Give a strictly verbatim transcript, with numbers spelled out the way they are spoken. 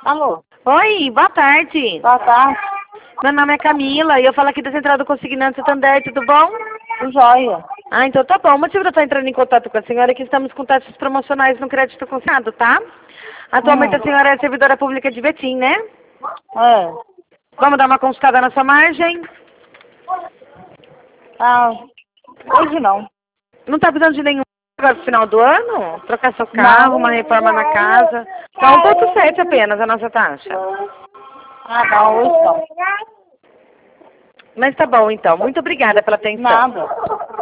Alô? Oi, boa tarde. Boa tarde. Meu nome é Camila e eu falo aqui da Central do Consignado Santander, tudo bom? Tudo jóia. Ah, então tá bom. O motivo de eu estar entrando em contato com a senhora é que estamos com taxas promocionais no crédito consignado, tá? Atualmente Hum. a senhora é servidora pública de Betim, né? É. Vamos dar uma consultada na sua margem? Ah, hoje não. Não tá precisando de nenhum agora pro final do ano? Trocar seu carro, Não. uma reforma na casa? Tá um ponto sete apenas a nossa taxa. Ah, não, hoje não. Mas tá bom então. Muito obrigada pela atenção. Nada.